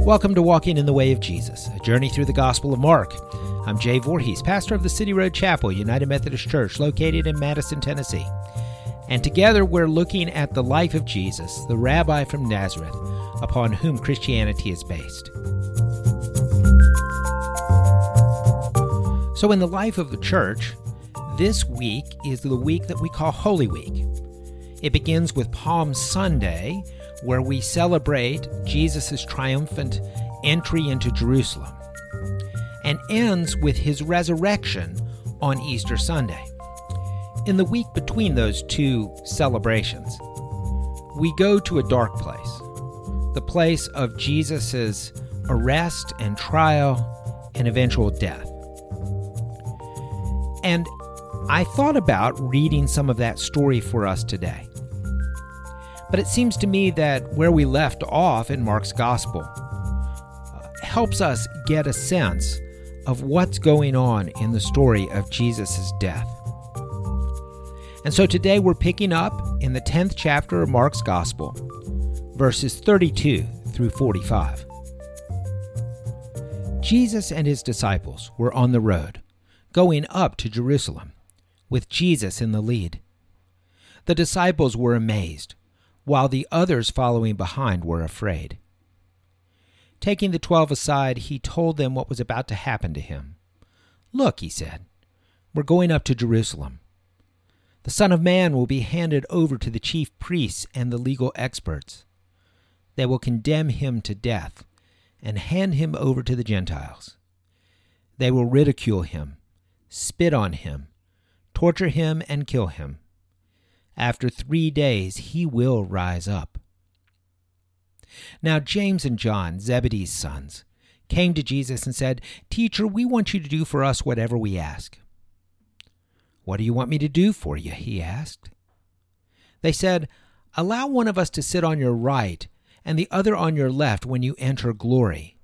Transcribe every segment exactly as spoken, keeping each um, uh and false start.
Welcome to Walking in the Way of Jesus, a journey through the Gospel of Mark. I'm Jay Voorhees, pastor of the City Road Chapel, United Methodist Church, located in Madison, Tennessee. And together we're looking at the life of Jesus, the rabbi from Nazareth, upon whom Christianity is based. So in the life of the church, this week is the week that we call Holy Week. It begins with Palm Sunday, where we celebrate Jesus' triumphant entry into Jerusalem, and ends with his resurrection on Easter Sunday. In the week between those two celebrations, we go to a dark place, the place of Jesus' arrest and trial and eventual death. And I thought about reading some of that story for us today. But it seems to me that where we left off in Mark's Gospel uh, helps us get a sense of what's going on in the story of Jesus' death. And so today we're picking up in the tenth chapter of Mark's Gospel, verses thirty-two through forty-five. Jesus and his disciples were on the road, going up to Jerusalem, with Jesus in the lead. The disciples were amazed, while the others following behind were afraid. Taking the twelve aside, he told them what was about to happen to him. "Look," he said, "we're going up to Jerusalem. The Son of Man will be handed over to the chief priests and the legal experts. They will condemn him to death and hand him over to the Gentiles. They will ridicule him, spit on him, torture him, and kill him. After three days, he will rise up." Now James and John, Zebedee's sons, came to Jesus and said, "Teacher, we want you to do for us whatever we ask." "What do you want me to do for you?" he asked. They said, "Allow one of us to sit on your right and the other on your left when you enter glory."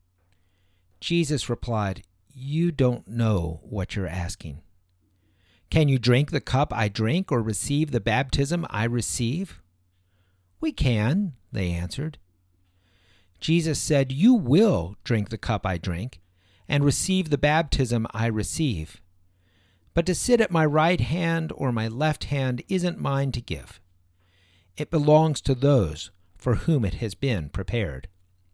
Jesus replied, "You don't know what you're asking. Can you drink the cup I drink or receive the baptism I receive?" "We can," they answered. Jesus said, "You will drink the cup I drink and receive the baptism I receive. But to sit at my right hand or my left hand isn't mine to give. It belongs to those for whom it has been prepared."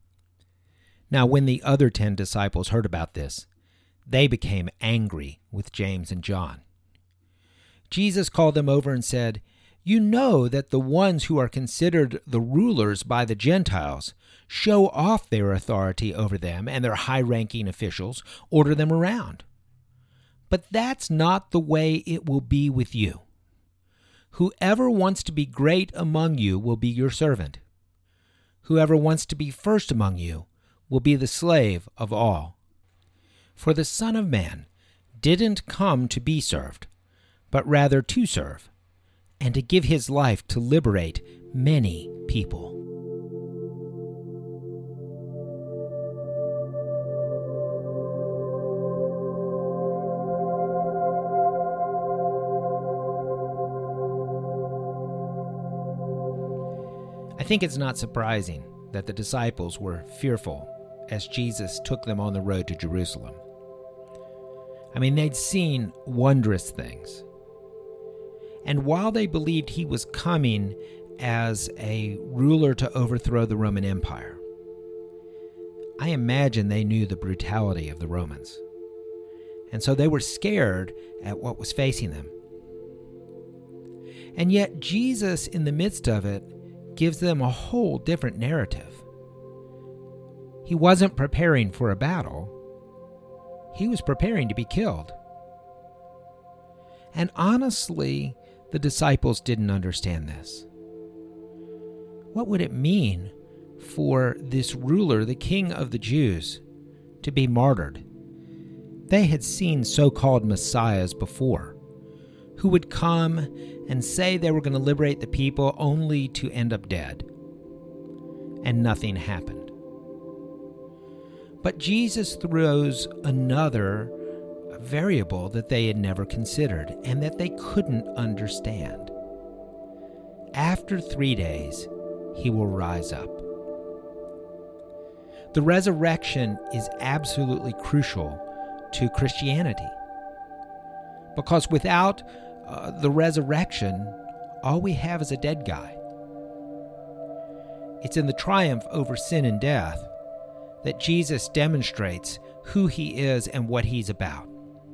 Now when the other ten disciples heard about this, they became angry with James and John. Jesus called them over and said, "You know that the ones who are considered the rulers by the Gentiles show off their authority over them, and their high-ranking officials order them around. But that's not the way it will be with you. Whoever wants to be great among you will be your servant. Whoever wants to be first among you will be the slave of all. For the Son of Man didn't come to be served, but rather to serve, and to give his life to liberate many people." I think it's not surprising that the disciples were fearful as Jesus took them on the road to Jerusalem. I mean, they'd seen wondrous things. And while they believed he was coming as a ruler to overthrow the Roman Empire, I imagine they knew the brutality of the Romans. And so they were scared at what was facing them. And yet Jesus, in the midst of it, gives them a whole different narrative. He wasn't preparing for a battle. He was preparing to be killed. And honestly, the disciples didn't understand this. What would it mean for this ruler, the king of the Jews, to be martyred? They had seen so-called messiahs before, who would come and say they were going to liberate the people only to end up dead. And nothing happened. But Jesus throws another variable that they had never considered and that they couldn't understand. After three days, he will rise up. The resurrection is absolutely crucial to Christianity, because without uh, the resurrection, all we have is a dead guy. It's in the triumph over sin and death that Jesus demonstrates who he is and what he's about.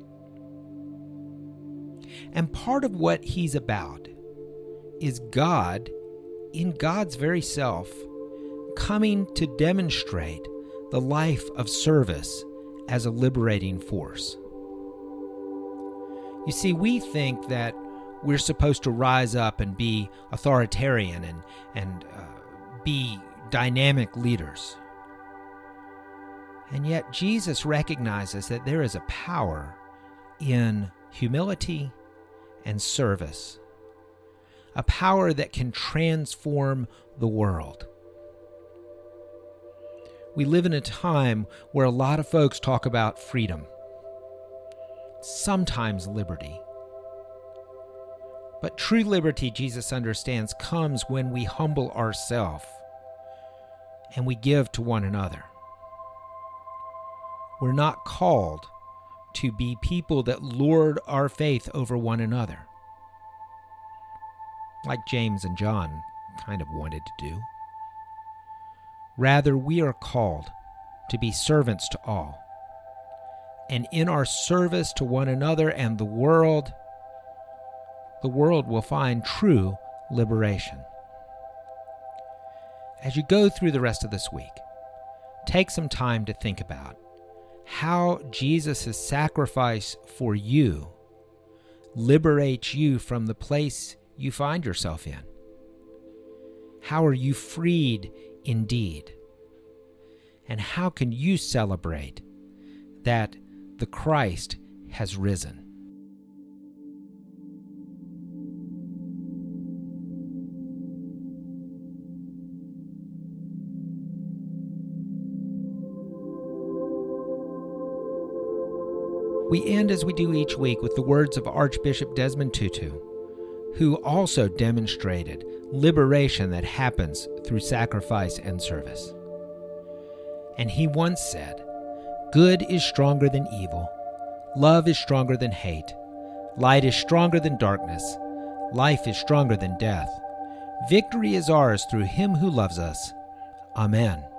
And part of what he's about is God, in God's very self, coming to demonstrate the life of service as a liberating force. You see, we think that we're supposed to rise up and be authoritarian and, and uh, be dynamic leaders. And yet Jesus recognizes that there is a power in humility and service, a power that can transform the world. We live in a time where a lot of folks talk about freedom, sometimes liberty. But true liberty, Jesus understands, comes when we humble ourselves and we give to one another. We're not called to be people that lord our faith over one another, like James and John kind of wanted to do. Rather, we are called to be servants to all. And in our service to one another and the world, the world will find true liberation. As you go through the rest of this week, take some time to think about how Jesus' sacrifice for you liberates you from the place you find yourself in. How are you freed indeed? And how can you celebrate that the Christ has risen? We end as we do each week with the words of Archbishop Desmond Tutu, who also demonstrated liberation that happens through sacrifice and service. And he once said, "Good is stronger than evil. Love is stronger than hate. Light is stronger than darkness. Life is stronger than death. Victory is ours through him who loves us. Amen."